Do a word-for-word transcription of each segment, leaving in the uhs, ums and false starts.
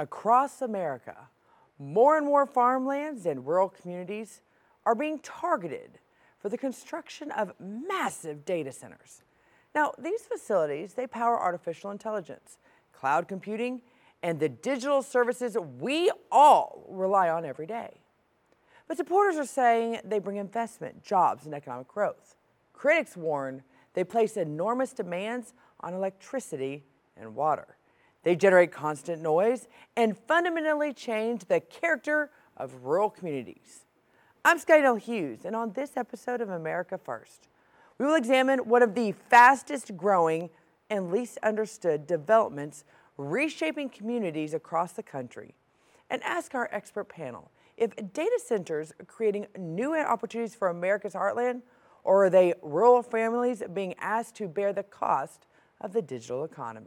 Across America, more and more farmlands and rural communities are being targeted for the construction of massive data centers. Now, these facilities, they power artificial intelligence, cloud computing, and the digital services we all rely on every day. But supporters are saying they bring investment, jobs, and economic growth. Critics warn they place enormous demands on electricity and water. They generate constant noise and fundamentally change the character of rural communities. I'm Skydell Hughes, and on this episode of America First, we will examine one of the fastest growing and least understood developments reshaping communities across the country, and ask our expert panel if data centers are creating new opportunities for America's heartland, or are they rural families being asked to bear the cost of the digital economy?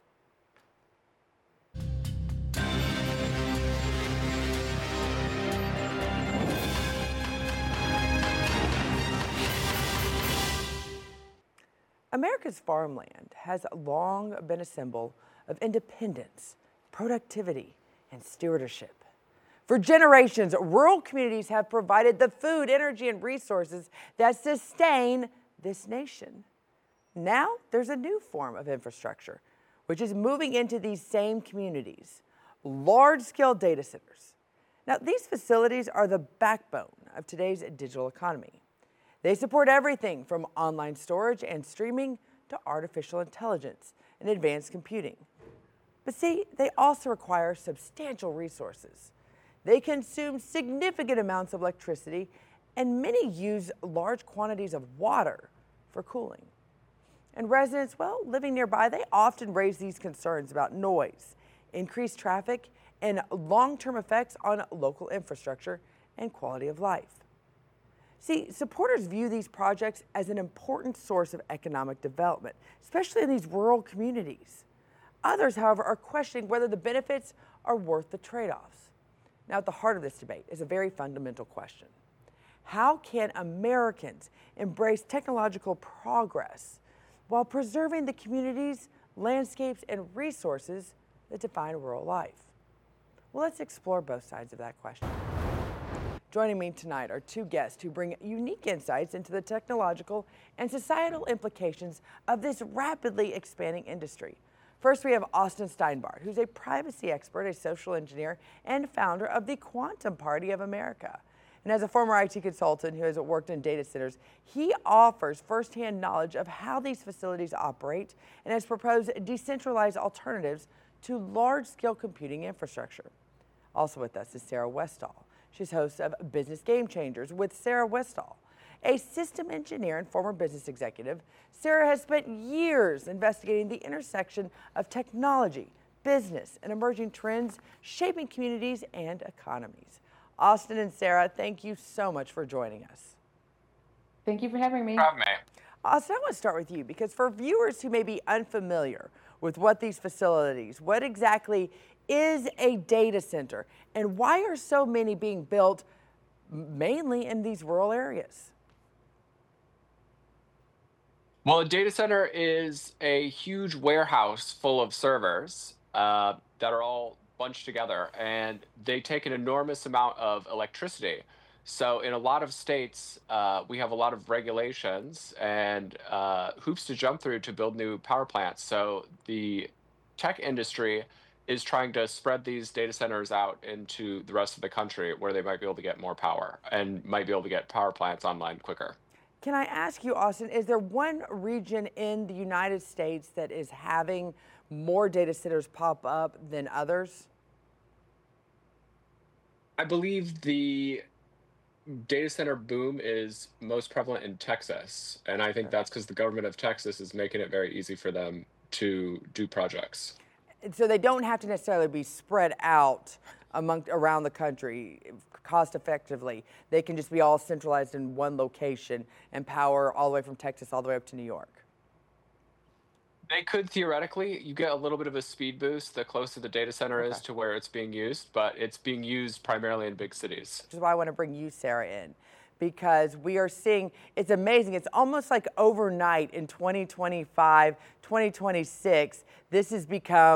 America's farmland has long been a symbol of independence, productivity, and stewardship. For generations, rural communities have provided the food, energy, and resources that sustain this nation. Now, there's a new form of infrastructure, which is moving into these same communities, large-scale data centers. Now, these facilities are the backbone of today's digital economy. They support everything from online storage and streaming to artificial intelligence and advanced computing. But see, they also require substantial resources. They consume significant amounts of electricity, and many use large quantities of water for cooling. And residents, well, living nearby, they often raise these concerns about noise, increased traffic, and long-term effects on local infrastructure and quality of life. See, supporters view these projects as an important source of economic development, especially in these rural communities. Others, however, are questioning whether the benefits are worth the trade-offs. Now, at the heart of this debate is a very fundamental question. How can Americans embrace technological progress while preserving the communities, landscapes, and resources that define rural life? Well, let's explore both sides of that question. Joining me tonight are two guests who bring unique insights into the technological and societal implications of this rapidly expanding industry. First, we have Austin Steinbart, who's a privacy expert, a social engineer, and founder of the Quantum Party of America. And as a former I T consultant who has worked in data centers, he offers firsthand knowledge of how these facilities operate and has proposed decentralized alternatives to large-scale computing infrastructure. Also with us is Sarah Westall. She's host of Business Game Changers with Sarah Westall. A system engineer and former business executive, Sarah has spent years investigating the intersection of technology, business, and emerging trends shaping communities and economies. Austin and Sarah, thank you so much for joining us. Thank you for having me. Have me. Austin, I want to start with you because for viewers who may be unfamiliar with what these facilities, what exactly is a data center, and why are so many being built mainly in these rural areas? Well, a data center is a huge warehouse full of servers uh, that are all bunched together, and they take an enormous amount of electricity. So in a lot of states, uh, we have a lot of regulations and uh, hoops to jump through to build new power plants. So the tech industry is trying to spread these data centers out into the rest of the country where they might be able to get more power and might be able to get power plants online quicker. Can I ask you, Austin, is there one region in the United States that is having more data centers pop up than others? I believe the data center boom is most prevalent in Texas. And I think that's because the government of Texas is making it very easy for them to do projects. So they don't have to necessarily be spread out among around the country cost effectively. They can just be all centralized in one location and power all the way from Texas all the way up to New York. They could theoretically. You get a little bit of a speed boost the closer the data center Okay. is to where it's being used, but it's being used primarily in big cities. Which is why I want to bring you, Sarah, in, because we are seeing, it's amazing. It's almost like overnight in twenty twenty-five, twenty twenty-six, this has become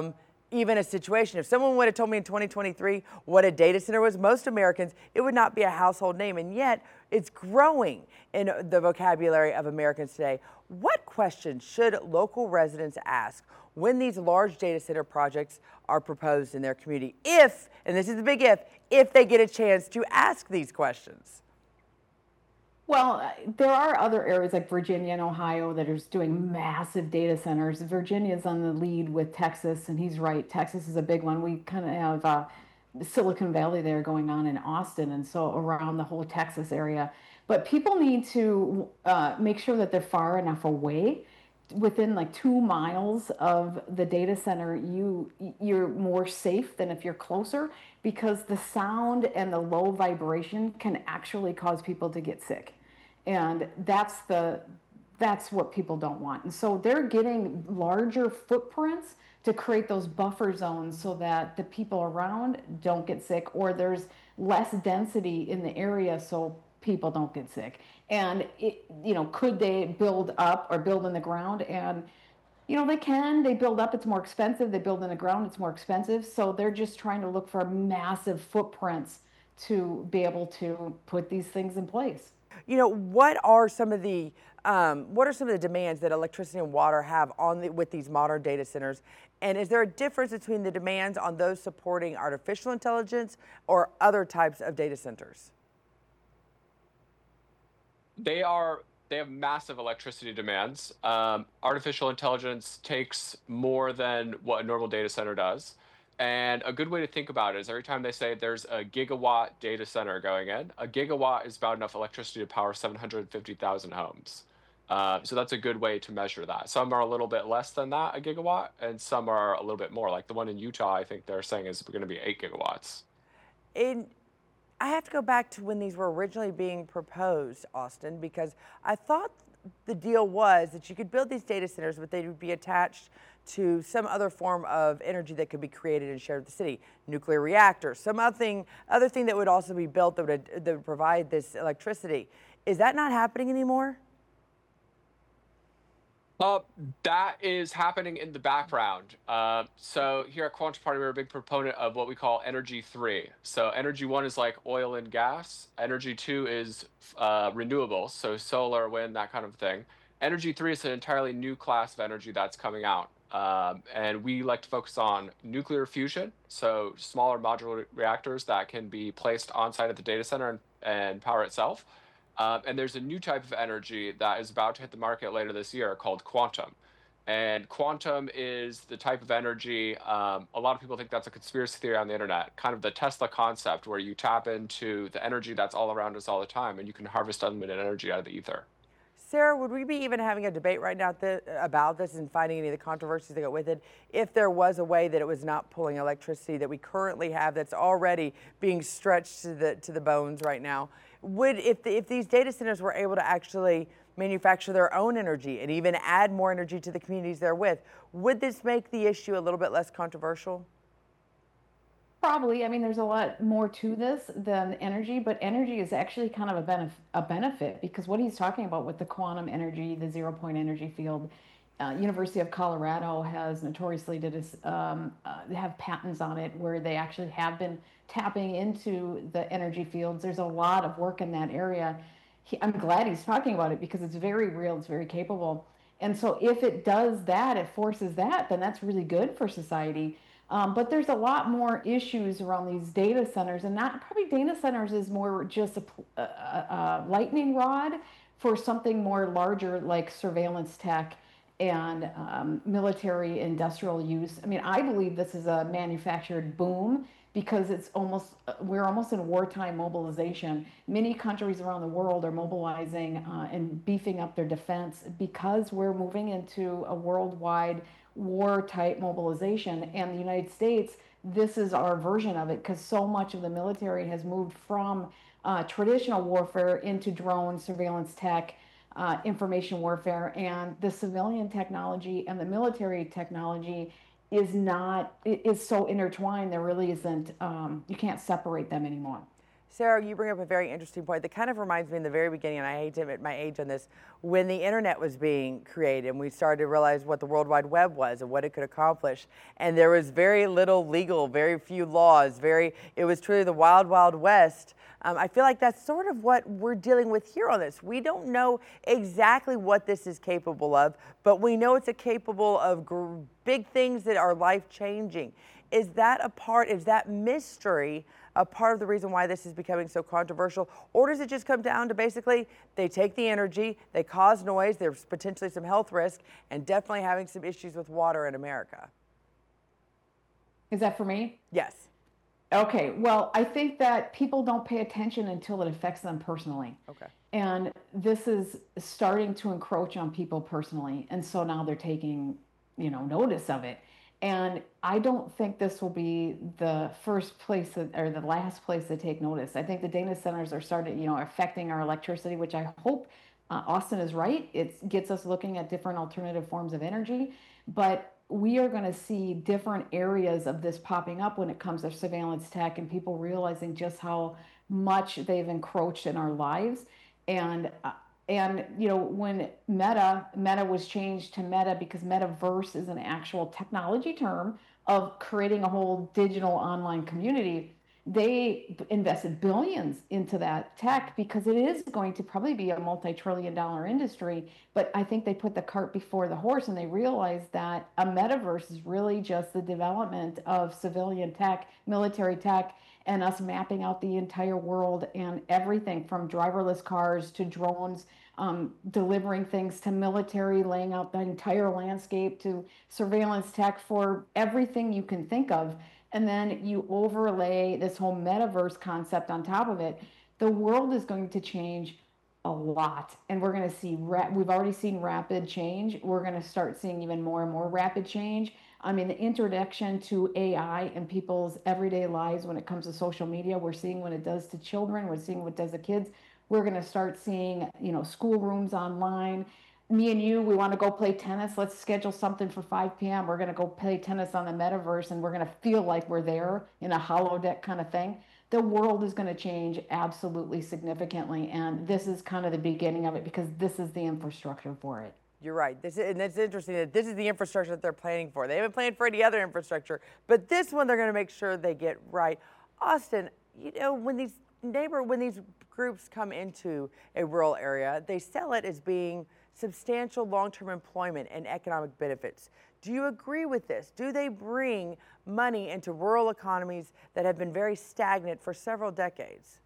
even a situation. If someone would have told me in twenty twenty-three what a data center was, most Americans, it would not be a household name. And yet it's growing in the vocabulary of Americans today. What questions should local residents ask when these large data center projects are proposed in their community? If, and this is the big if, if they get a chance to ask these questions. Well, uh, there are other areas like Virginia and Ohio that are just doing massive data centers. Virginia's on the lead with Texas, and he's right. Texas is a big one. We kind of have uh, Silicon Valley there going on in Austin, and so around the whole Texas area. But people need to uh, make sure that they're far enough away. Within like two miles of the data center, you you're more safe than if you're closer, because the sound and the low vibration can actually cause people to get sick. And that's the that's what people don't want. And so they're getting larger footprints to create those buffer zones so that the people around don't get sick, or there's less density in the area so people don't get sick. And it, you know, could they build up or build in the ground? And you know, they can. They build up, it's more expensive. They build in the ground, it's more expensive. So they're just trying to look for massive footprints to be able to put these things in place. You know, what are some of the um, what are some of the demands that electricity and water have on the, with these modern data centers? And is there a difference between the demands on those supporting artificial intelligence or other types of data centers? They are they have massive electricity demands. Um, artificial intelligence takes more than what a normal data center does. And a good way to think about it is every time they say there's a gigawatt data center going in, a gigawatt is about enough electricity to power seven hundred fifty thousand homes. Uh, so that's a good way to measure that. Some are a little bit less than that, a gigawatt, and some are a little bit more. Like the one in Utah, I think they're saying is going to be eight gigawatts. In I have to go back to when these were originally being proposed, Austin, because I thought the deal was that you could build these data centers, but they would be attached to some other form of energy that could be created and shared with the city, nuclear reactors, some other thing, other thing that would also be built that would, that would provide this electricity. Is that not happening anymore? Uh, that is happening in the background. Uh, so here at Quantum Party, we're a big proponent of what we call Energy three. So Energy one is like oil and gas. Energy two is uh, renewables, so solar, wind, that kind of thing. Energy three is an entirely new class of energy that's coming out. Um, and we like to focus on nuclear fusion, so smaller modular reactors that can be placed on site at the data center and, and power itself. Um, and there's a new type of energy that is about to hit the market later this year called quantum. And quantum is the type of energy, um, a lot of people think that's a conspiracy theory on the internet, kind of the Tesla concept where you tap into the energy that's all around us all the time and you can harvest unlimited energy out of the ether. Sarah, would we be even having a debate right now th- about this and finding any of the controversies that go with it if there was a way that it was not pulling electricity that we currently have that's already being stretched to the to the bones right now? Would, if, the, if these data centers were able to actually manufacture their own energy and even add more energy to the communities they're with, would this make the issue a little bit less controversial? Probably. I mean, there's a lot more to this than energy, but energy is actually kind of a, benef- a benefit, because what he's talking about with the quantum energy, the zero point energy field, uh, University of Colorado has notoriously did a, um, uh, they have patents on it where they actually have been tapping into the energy fields. There's a lot of work in that area. He, I'm glad he's talking about it because it's very real, it's very capable. And so if it does that, it forces that, then that's really good for society. Um, but there's a lot more issues around these data centers, and not probably data centers is more just a, a, a lightning rod for something more larger like surveillance tech and um, military industrial use. I mean, I believe this is a manufactured boom because it's almost, we're almost in wartime mobilization. Many countries around the world are mobilizing uh, and beefing up their defense because we're moving into a worldwide war type mobilization. And the United States, this is our version of it, because so much of the military has moved from uh, traditional warfare into drone surveillance tech, uh, information warfare, and the civilian technology and the military technology is not, is so intertwined, there really isn't, um, you can't separate them anymore. Sarah, you bring up a very interesting point that kind of reminds me in the very beginning, and I hate to admit my age on this, when the internet was being created and we started to realize what the World Wide Web was and what it could accomplish. And there was very little legal, very few laws, very, it was truly the wild, wild west. Um, I feel like that's sort of what we're dealing with here on this. We don't know exactly what this is capable of, but we know it's a capable of gr- big things that are life changing. Is that a part, is that mystery a part of the reason why this is becoming so controversial? Or does it just come down to basically they take the energy, they cause noise, there's potentially some health risk, and definitely having some issues with water in America? Is that for me? Yes. Okay, well, I think that people don't pay attention until it affects them personally. Okay. And this is starting to encroach on people personally. And so now they're taking, you know, notice of it. And I don't think this will be the first place that, or the last place to take notice. I think the data centers are starting, you know, affecting our electricity, which I hope uh, Austin is right. It gets us looking at different alternative forms of energy. But we are going to see different areas of this popping up when it comes to surveillance tech and people realizing just how much they've encroached in our lives. And uh, and you know, when Meta Meta was changed to Meta because metaverse is an actual technology term of creating a whole digital online community, they invested billions into that tech because it is going to probably be a multi-trillion dollar industry. But I think they put the cart before the horse and they realized that a metaverse is really just the development of civilian tech, military tech, and us mapping out the entire world and everything from driverless cars to drones, um, delivering things to military, laying out the entire landscape to surveillance tech for everything you can think of. And then you overlay this whole metaverse concept on top of it. The world is going to change a lot. And we're going to see, ra- we've already seen rapid change. We're going to start seeing even more and more rapid change. I mean, the introduction to A I in people's everyday lives when it comes to social media, we're seeing what it does to children, we're seeing what it does to kids. We're going to start seeing, you know, schoolrooms online. Me and you, we want to go play tennis. Let's schedule something for five p m. We're going to go play tennis on the metaverse and we're going to feel like we're there in a holodeck kind of thing. The world is going to change absolutely significantly. And this is kind of the beginning of it because this is the infrastructure for it. You're right. This is, and it's interesting that this is the infrastructure that they're planning for. They haven't planned for any other infrastructure, but this one they're going to make sure they get right. Austin, you know, when these neighbor, when these groups come into a rural area, they sell it as being substantial long-term employment and economic benefits. Do you agree with this? Do they bring money into rural economies that have been very stagnant for several decades?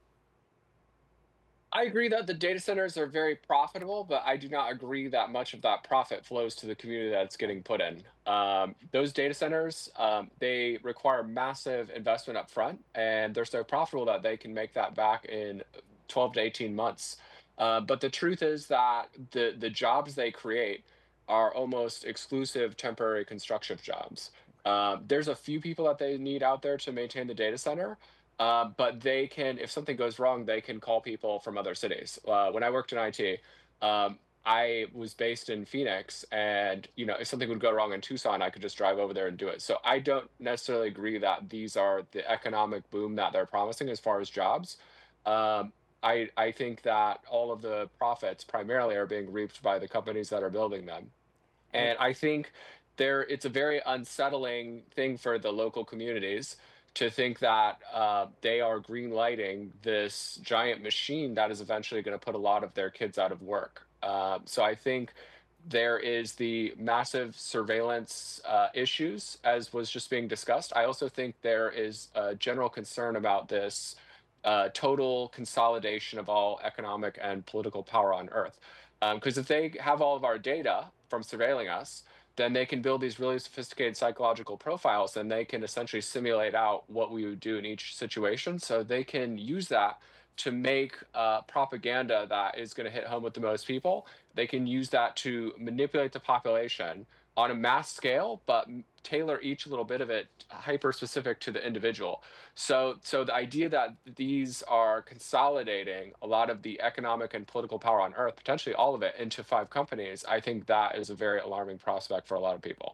I agree that the data centers are very profitable, but I do not agree that much of that profit flows to the community that it's getting put in. Um, those data centers, um, they require massive investment up front, and they're so profitable that they can make that back in twelve to eighteen months. Uh, but the truth is that the the jobs they create are almost exclusive temporary construction jobs. Uh, there's a few people that they need out there to maintain the data center, uh, but they can, if something goes wrong, they can call people from other cities. Uh, when I worked in I T, um, I was based in Phoenix, and you know, if something would go wrong in Tucson, I could just drive over there and do it. So I don't necessarily agree that these are the economic boom that they're promising as far as jobs. Um, I I think that all of the profits primarily are being reaped by the companies that are building them. And And I think there it's a very unsettling thing for the local communities to think that uh, they are green lighting this giant machine that is eventually going to put a lot of their kids out of work. Uh, so I think there is the massive surveillance uh, issues, as was just being discussed. I also think there is a general concern about this uh, total consolidation of all economic and political power on Earth. Because if they have all of our data from surveilling us, then they can build these really sophisticated psychological profiles and they can essentially simulate out what we would do in each situation. So they can use that to make uh, propaganda that is going to hit home with the most people. They can use that to manipulate the population on a mass scale, but m- tailor each little bit of it hyper specific to the individual. So, so the idea that these are consolidating a lot of the economic and political power on Earth, potentially all of it, into five companies, I think that is a very alarming prospect for a lot of people.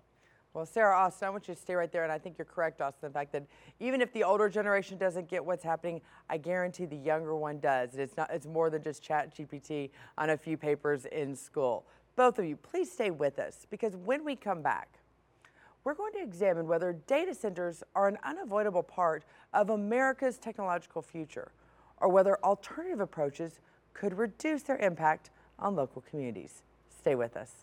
Well, Sarah, Austin, I want you to stay right there. And I think you're correct, Austin, the fact that even if the older generation doesn't get what's happening, I guarantee the younger one does. It's not, it's more than just Chat G P T on a few papers in school. Both of you, please stay with us because when we come back, we're going to examine whether data centers are an unavoidable part of America's technological future or whether alternative approaches could reduce their impact on local communities. Stay with us.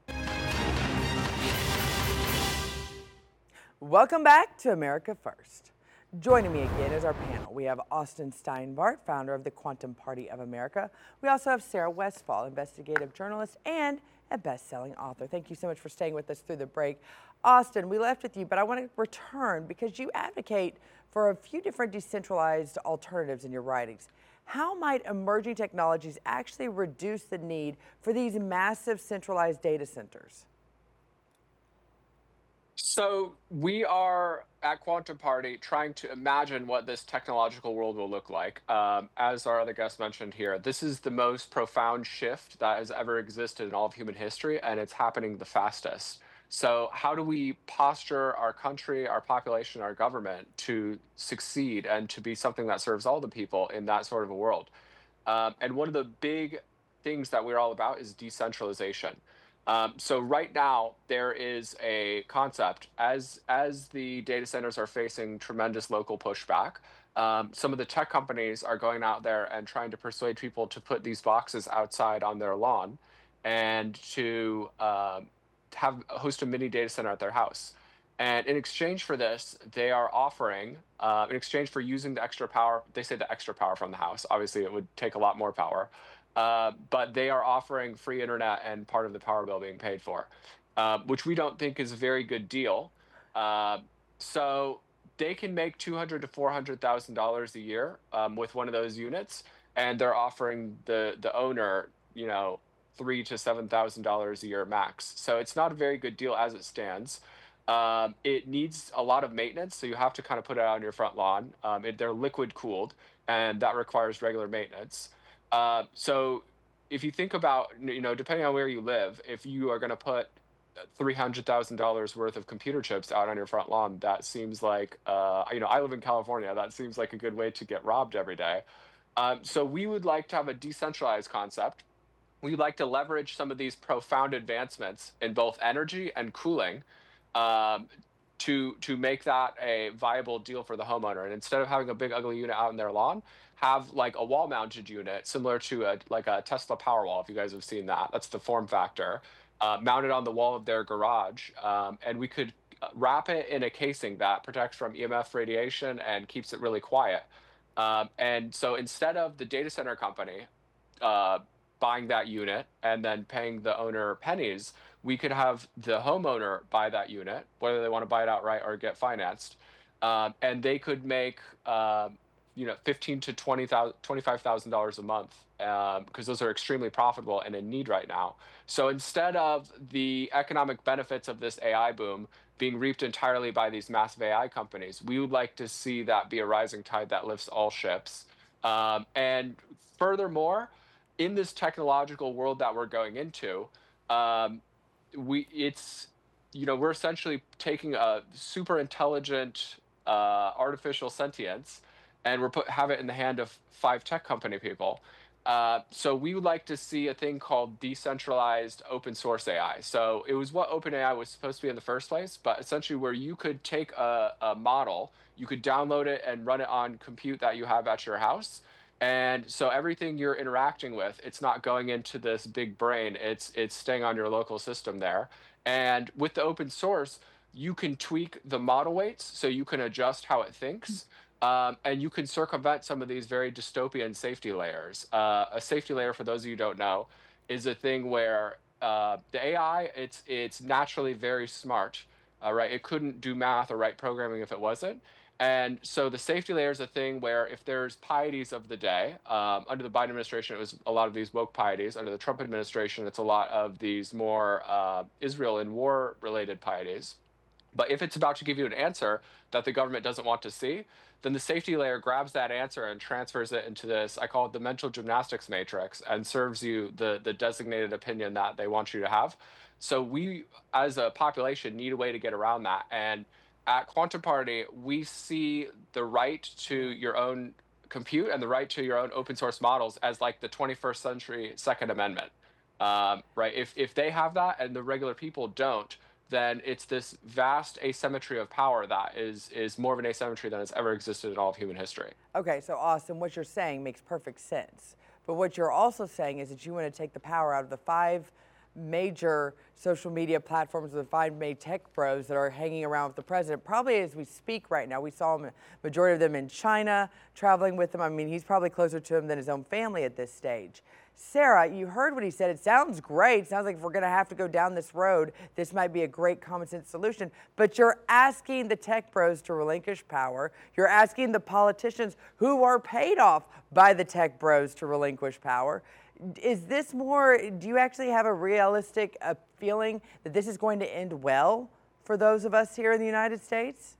Welcome back to America First. Joining me again is our panel. We have Austin Steinbart, founder of the Quantum Party of America. We also have Sarah Westfall, investigative journalist and a best-selling author. Thank you so much for staying with us through the break. Austin, we left with you, but I want to return because you advocate for a few different decentralized alternatives in your writings. How might emerging technologies actually reduce the need for these massive centralized data centers? So we are at Quantum Party trying to imagine what this technological world will look like. Um, as our other guest mentioned here, this is the most profound shift that has ever existed in all of human history, and it's happening the fastest. So how do we posture our country, our population, our government to succeed and to be something that serves all the people in that sort of a world? Um, and one of the big things that we're all about is decentralization. Um, so right now there is a concept as as the data centers are facing tremendous local pushback. Um, some of the tech companies are going out there and trying to persuade people to put these boxes outside on their lawn and to um, have host a mini data center at their house. And in exchange for this, they are offering, uh, in exchange for using the extra power, they say the extra power from the house. Obviously, it would take a lot more power, uh, but they are offering free internet and part of the power bill being paid for, uh, which we don't think is a very good deal. Uh, so they can make two hundred to four hundred thousand dollars a year um, with one of those units, and they're offering the the owner, you know, three to seven thousand dollars a year max. So it's not a very good deal as it stands. Um, it needs a lot of maintenance, so you have to kind of put it out on your front lawn. Um, it, they're liquid cooled, and that requires regular maintenance. Uh, so if you think about, you know, depending on where you live, if you are going to put three hundred thousand dollars worth of computer chips out on your front lawn, that seems like, uh, you know, I live in California. That seems like a good way to get robbed every day. Um, so we would like to have a decentralized concept. We'd like to leverage some of these profound advancements in both energy and cooling um, to to make that a viable deal for the homeowner. And instead of having a big ugly unit out in their lawn, have like a wall mounted unit similar to a like a Tesla Powerwall. If you guys have seen that, that's the form factor. Uh, mounted on the wall of their garage, um, and we could uh, wrap it in a casing that protects from E M F radiation and keeps it really quiet. Um, and so instead of the data center company uh, buying that unit and then paying the owner pennies, we could have the homeowner buy that unit, whether they want to buy it outright or get financed, um, and they could make um, you know fifteen to twenty thousand, twenty five thousand dollars a month um, because those are extremely profitable and in need right now. So instead of the economic benefits of this A I boom being reaped entirely by these massive A I companies, we would like to see that be a rising tide that lifts all ships. Um, and furthermore, in this technological world that we're going into, um, we it's you know we're essentially taking a super intelligent uh, artificial sentience, and we're put have it in the hand of five tech company people. Uh, so we would like to see a thing called decentralized open source A I. So it was what OpenAI was supposed to be in the first place, but essentially where you could take a, a model, you could download it and run it on compute that you have at your house, and so everything you're interacting with, it's not going into this big brain. It's it's staying on your local system there. And with the open source, you can tweak the model weights so you can adjust how it thinks. Um, and you can circumvent some of these very dystopian safety layers. Uh, a safety layer, for those of you who don't know, is a thing where uh, the A I, it's it's naturally very smart, uh, right? It couldn't do math or write programming if it wasn't. And so the safety layer is a thing where if there's pieties of the day, um, under the Biden administration, it was a lot of these woke pieties. Under the Trump administration, it's a lot of these more uh, Israel and war related pieties. But if it's about to give you an answer that the government doesn't want to see, then the safety layer grabs that answer and transfers it into this, I call it the mental gymnastics matrix, and serves you the, the designated opinion that they want you to have. So we, as a population, need a way to get around that. And at Quantum Party, we see the right to your own compute and the right to your own open source models as like the twenty-first century Second Amendment, um, right? If if they have that and the regular people don't, then it's this vast asymmetry of power that is is more of an asymmetry than has ever existed in all of human history. Okay, so Austin, what you're saying makes perfect sense. But what you're also saying is that you want to take the power out of the five major social media platforms, the five major tech bros that are hanging around with the president. Probably as we speak right now, we saw a majority of them in China, traveling with him. I mean, he's probably closer to him than his own family at this stage. Sarah, you heard what he said. It sounds great. It sounds like if we're going to have to go down this road, this might be a great common sense solution. But you're asking the tech bros to relinquish power. You're asking the politicians who are paid off by the tech bros to relinquish power. Is this more, do you actually have a realistic uh, feeling that this is going to end well for those of us here in the United States?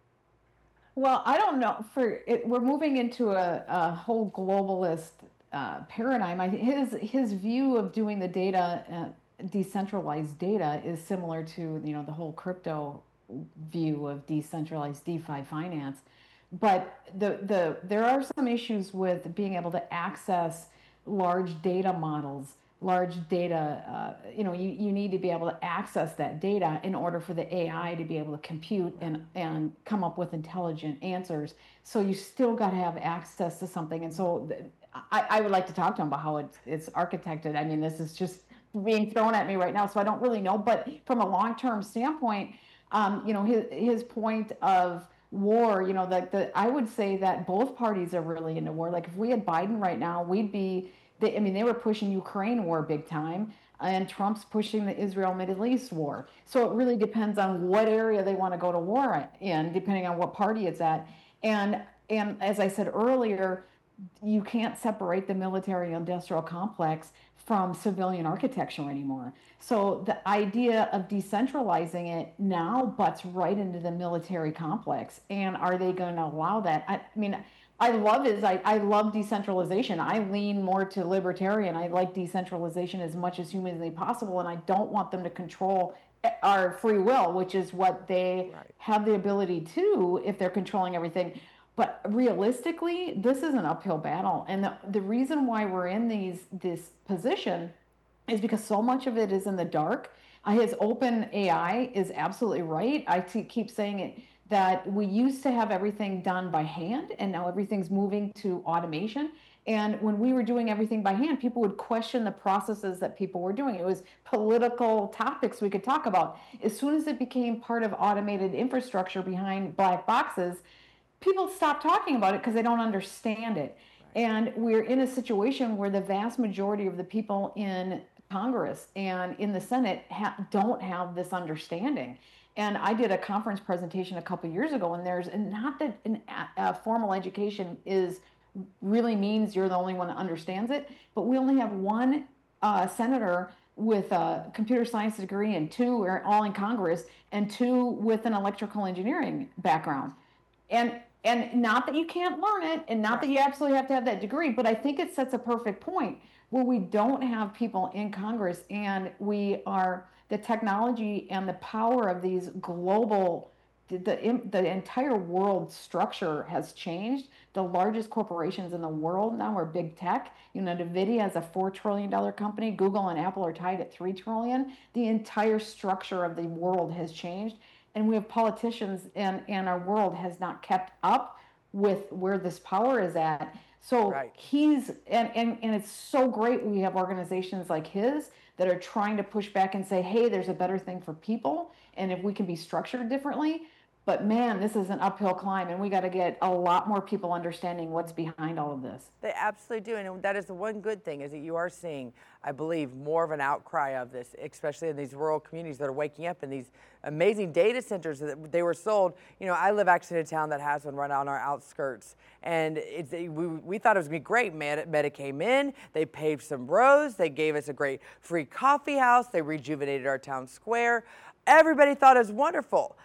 Well, I don't know. For it, we're moving into a, a whole globalist uh, paradigm. I, his his view of doing the data, uh, decentralized data, is similar to you know the whole crypto view of decentralized DeFi finance. But the the there are some issues with being able to access large data models, large data, uh, you know, you, you need to be able to access that data in order for the A I to be able to compute and, and come up with intelligent answers. So you still got to have access to something. And so th- I, I would like to talk to him about how it's, it's architected. I mean, this is just being thrown at me right now, so I don't really know. But from a long-term standpoint, um, you know, his, his point of war, you know, like the, I would say that both parties are really into war. Like if we had Biden right now, we'd be, they, I mean, they were pushing Ukraine war big time, and Trump's pushing the Israel-Middle East war. So it really depends on what area they want to go to war in, depending on what party it's at. And and as I said earlier, you can't separate the military-industrial complex from civilian architecture anymore. So the idea of decentralizing it now butts right into the military complex. And are they going to allow that? I, I mean, I love is I, I love decentralization. I lean more to libertarian. I like decentralization as much as humanly possible, and I don't want them to control our free will, which is what they right. have the ability to if they're controlling everything. But realistically, this is an uphill battle. And the, the reason why we're in these this position is because so much of it is in the dark. Uh, his open A I is absolutely right. I t- keep saying it, that we used to have everything done by hand, and now everything's moving to automation. And when we were doing everything by hand, people would question the processes that people were doing. It was political topics we could talk about. As soon as it became part of automated infrastructure behind black boxes, people stop talking about it because they don't understand it. Right. And we're in a situation where the vast majority of the people in Congress and in the Senate ha- don't have this understanding. And I did a conference presentation a couple of years ago, and there's and not that an, a formal education is really means you're the only one that understands it, but we only have one uh, senator with a computer science degree, and two are all in Congress, and two with an electrical engineering background. And And not that you can't learn it, and not right. that you absolutely have to have that degree, but I think it sets a perfect point where we don't have people in Congress, and we are, the technology and the power of these global, the, the, the entire world structure has changed. The largest corporations in the world now are big tech. You know, NVIDIA is a four trillion dollars company. Google and Apple are tied at three trillion dollars. The entire structure of the world has changed. And we have politicians, and, and our world has not kept up with where this power is at. So right. he's, and, and, and it's so great we have organizations like his that are trying to push back and say, hey, there's a better thing for people, and if we can be structured differently. But man, this is an uphill climb, and we got to get a lot more people understanding what's behind all of this. They absolutely do, and that is the one good thing, is that you are seeing, I believe, more of an outcry of this, especially in these rural communities that are waking up, in these amazing data centers that they were sold. You know, I live actually in a town that has one right on our outskirts, and it's, we, we thought it was going to be great. Meta, Meta came in, they paved some roads, they gave us a great free coffee house, they rejuvenated our town square. Everybody thought it was wonderful.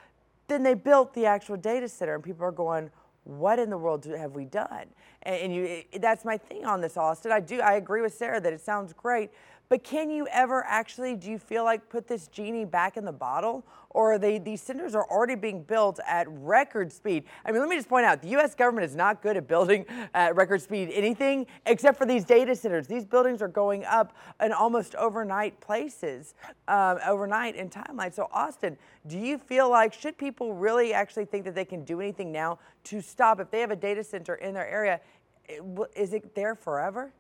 then they built the actual data center, and people are going, what in the world do, have we done? And, and you, it, that's my thing on this, Austin. I do, I agree with Sarah that it sounds great, but can you ever actually, do you feel like put this genie back in the bottle? Or are they, these centers are already being built at record speed? I mean, let me just point out, the U S government is not good at building at record speed anything except for these data centers. These buildings are going up in almost overnight places, um, overnight in timeline. So Austin, do you feel like, should people really actually think that they can do anything now to stop, if they have a data center in their area, is it there forever?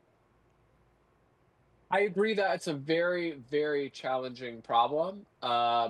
I agree that it's a very, very challenging problem. Um,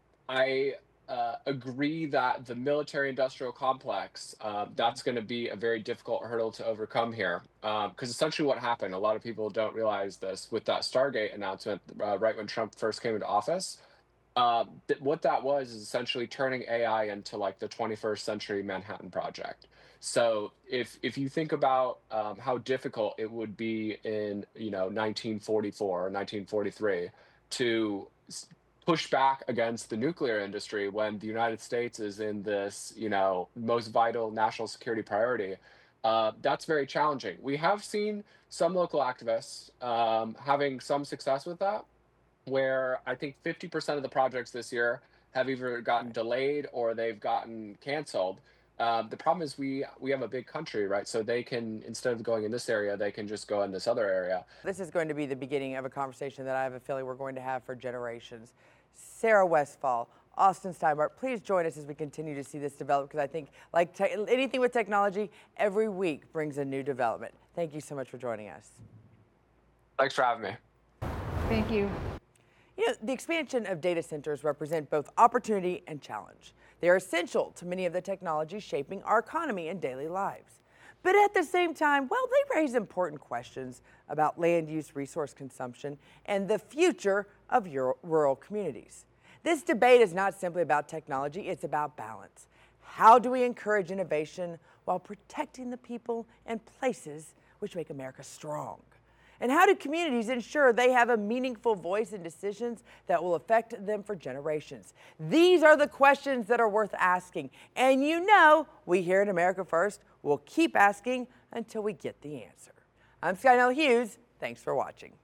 I uh, agree that the military industrial complex, uh, that's going to be a very difficult hurdle to overcome here. Because essentially what happened, a lot of people don't realize this, with that Stargate announcement uh, right when Trump first came into office. Uh, th- what that was is essentially turning A I into like the twenty-first century Manhattan Project. So if if you think about um, how difficult it would be in you know nineteen forty-four or nineteen forty-three to s- push back against the nuclear industry when the United States is in this you know most vital national security priority, uh, that's very challenging. We have seen some local activists um, having some success with that, where I think fifty percent of the projects this year have either gotten Right. delayed or they've gotten canceled. Um, the problem is we we have a big country, right? So they can, instead of going in this area, they can just go in this other area. This is going to be the beginning of a conversation that I have a feeling we're going to have for generations. Sarah Westfall, Austin Steinbart, please join us as we continue to see this develop, because I think, like te- anything with technology, every week brings a new development. Thank you so much for joining us. Thanks for having me. Thank you. You know, the expansion of data centers represent both opportunity and challenge. They are essential to many of the technologies shaping our economy and daily lives. But at the same time, well, they raise important questions about land use, resource consumption, and the future of your rural communities. This debate is not simply about technology, it's about balance. How do we encourage innovation while protecting the people and places which make America strong? And how do communities ensure they have a meaningful voice in decisions that will affect them for generations? These are the questions that are worth asking. And you know, we here at America First will keep asking until we get the answer. I'm Skynell Hughes. Thanks for watching.